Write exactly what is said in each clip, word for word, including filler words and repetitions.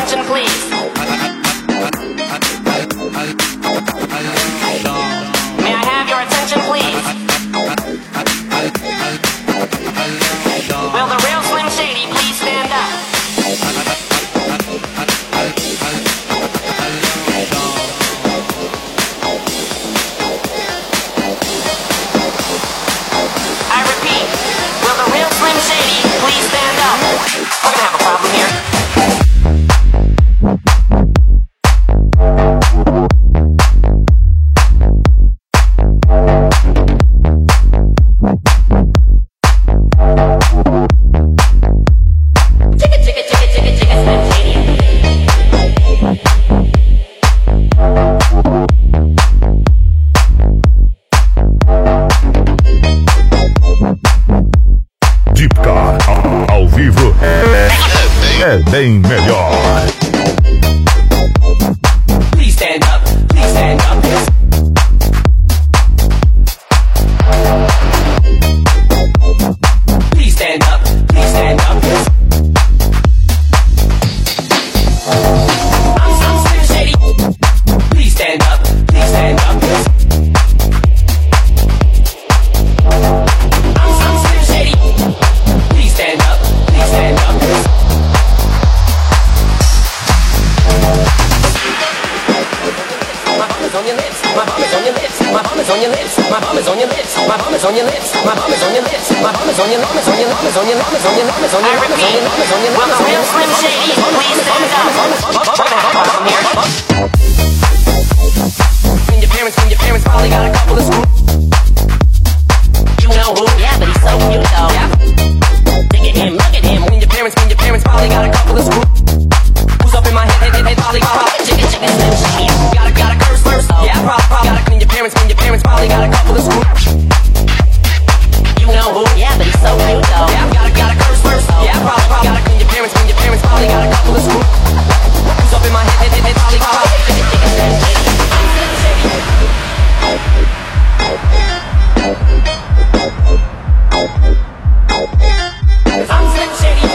attention, please? May I have your attention, please? Will the real Slim Shady please stand up? I repeat, will the real Slim Shady please stand up? We're gonna have a problem here. Deepcar ao, ao vivo é bem melhor. Please stand up, please stand up. Please stand up, please stand up. I'm, I'm Slim Shady. Please stand up, please stand up. I'm, I'm Slim Shady. Please stand up, please stand up. My bum is on your lips, my bum is on your lips, my bum is on your lips, my bum is on your lips, my bum is on your lips, my bum is on your lips, my bum is on your lips, on your lips, on your lips, on your lips, on your lips, on your lips, on your lips, on your lips. Will the real Slim Shady please stand up? We're gonna have a problem here. When your parents, when your parents probably got a couple of screws. You know who? Yeah, but he's so cute though. Yeah. Look at him, look at him. When your parents, when your parents probably got a couple of screws. Who's up in my head? They, they, they probably got Chicken, chicken, Slim Shady. Gotta, gotta curse first. Yeah, probably, probably. Gotta when your parents, when your parents probably got a couple of screws. You know who? Yeah, but he's so cute though. Yeah, gotta, gotta curse first. Yeah, probably, probably. Gotta when your parents, when your parents probably got a couple of screws. Who's up in my head? They, they, they probably got Chicken, chicken, Slim Shady. Cause I'm Slim Shady.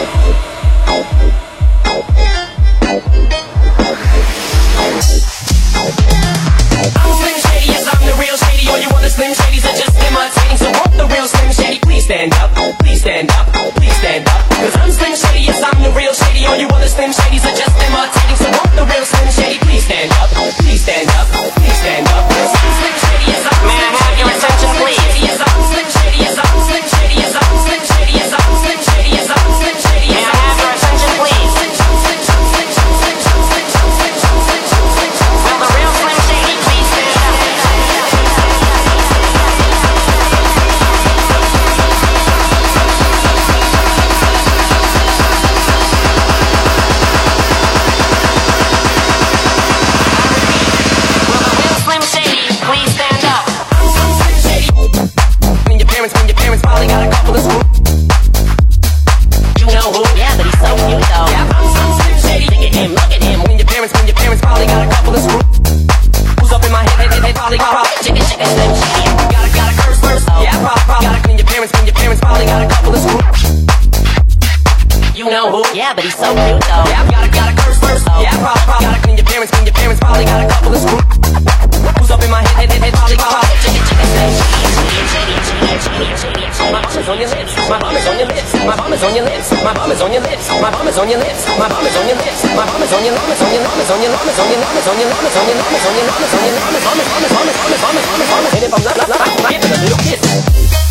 I'm Slim Shady, yes, I'm the real Shady. All you other Slim Shadys are just imitating. So won't the real Slim Shady please stand up, please stand up, please stand up. Cause I'm Slim Shady, yes, I'm the real Shady. All you other Slim Shadys are just imitating. So won't the real Slim Shady please stand up, please stand up, please stand up. Cause I'm Slim Shady, yes, I'm May I have your attention, please? Yes, I'm Slim Shady, yes, I'm Slim Shady, yes, I'm Slim Shady, yes, I'm Slim Shady, yes, I'm Slim Shady. May I have your attention, please? Will the real Slim Shady please stand up? Will the real Slim Shady please stand up? I'm Slim Shady. When your parents, when your parents probably got a couple of screws. You know who? Yeah, but he's so cute though. Yeah, I'm, I'm Slim Shady. Look at him, look at him. When your parents, when your parents probably got a couple of screws. Who's up in my head? They, they, they probably got Chicken, chicken, Slim Shady. Gotta, gotta curse first. Yeah, probably, probably. Gotta when your parents, when your parents probably got a couple of screws. You know who? Yeah, but he's so cute though. Yeah, gotta, gotta curse first. Yeah, probably, probably. Gotta when your parents, when your parents probably got a couple of screws. Who's up in my head? They, they, they probably got Chicken, chicken, Slim Shady. My bum is on your lips, my bum is on your lips, my bum is on your lips, my bum is on your lips, my bum is on your lips, my bum is on your lips, my bum is on your lips, on your lips, on your lips, on your lips, on your lips, on your lips, on your lips, on your lips, on your lips, on your lips, on your lips, on your lips, on your lips, on your lips, and if I'm not, not, not, not giving a little kiss.